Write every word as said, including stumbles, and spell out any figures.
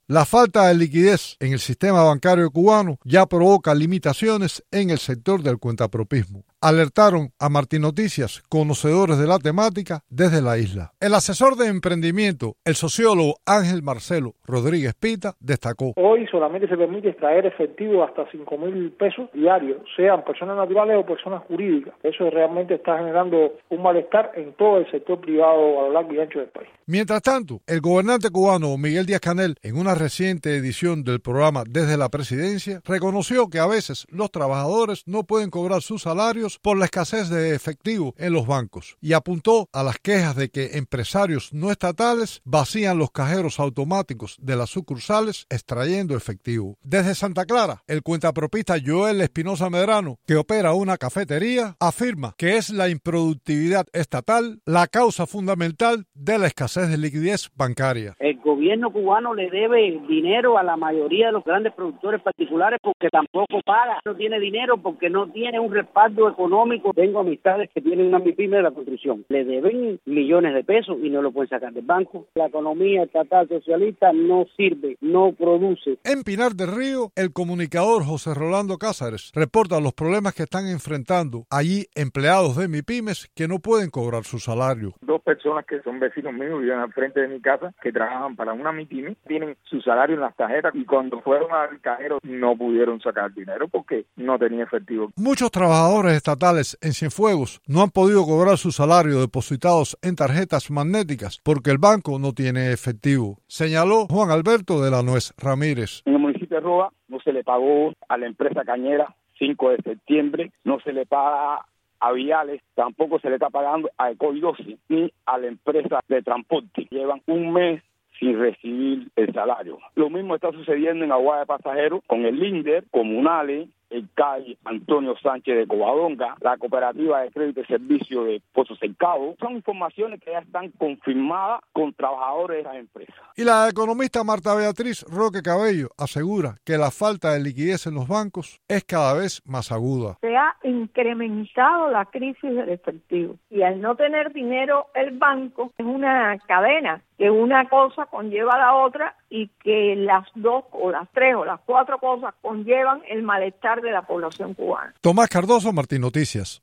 La falta de liquidez en el sistema bancario cubano ya provoca limitaciones en el sector del cuentapropismo. Alertaron a Martín Noticias conocedores de la temática desde la isla. El asesor de emprendimiento, el sociólogo Ángel Marcelo Rodríguez Pita, destacó: hoy solamente se permite extraer efectivo hasta cinco mil pesos diarios, sean personas naturales o personas jurídicas. Eso realmente está generando un malestar en todo el sector privado a lo largo y ancho del país. Mientras tanto, el gobernante cubano Miguel Díaz-Canel, en una reciente edición del programa Desde la Presidencia, reconoció que a veces los trabajadores no pueden cobrar sus salarios por la escasez de efectivo en los bancos y apuntó a las quejas de que empresarios no estatales vacían los cajeros automáticos de las sucursales extrayendo efectivo. Desde Santa Clara, el cuentapropista Joel Espinosa Medrano, que opera una cafetería, afirma que es la improductividad estatal la causa fundamental de la escasez de liquidez bancaria. El gobierno cubano le debe dinero a la mayoría de los grandes productores particulares porque tampoco paga, no tiene dinero porque no tiene un respaldo económico. Tengo amistades que tienen una MIPYME de la construcción, le deben millones de pesos y no lo pueden sacar del banco. La economía estatal socialista no sirve, no produce. En Pinar del Río, el comunicador José Rolando Cázares reporta los problemas que están enfrentando allí empleados de MIPYMES que no pueden cobrar su salario. Dos personas que son vecinos míos viven al frente de mi casa, que trabajan para una MIPYME, tienen su salario en las tarjetas y cuando fueron al cajero no pudieron sacar dinero porque no tenía efectivo. Muchos trabajadores estatales en Cienfuegos no han podido cobrar su salario depositados en tarjetas magnéticas porque el banco no tiene efectivo, señaló Juan Alberto de la Nuez Ramírez. En el municipio de Roa no se le pagó a la empresa cañera cinco de septiembre, no se le paga a Viales, tampoco se le está pagando a Ecoidosi ni a la empresa de transporte. Llevan un mes sin recibir el salario. Lo mismo está sucediendo en Aguada de Pasajeros con el Linder, Comunales, el C A I Antonio Sánchez de Covadonga, la Cooperativa de Crédito y Servicio de Pozo Cercado. Son informaciones que ya están confirmadas con trabajadores de las empresas. Y la economista Marta Beatriz Roque Cabello asegura que la falta de liquidez en los bancos es cada vez más aguda. Se ha incrementado la crisis del efectivo y al no tener dinero el banco es una cadena que una cosa conlleva a la otra y que las dos o las tres o las cuatro cosas conllevan el malestar de la población cubana. Tomás Cardoso, Martín Noticias.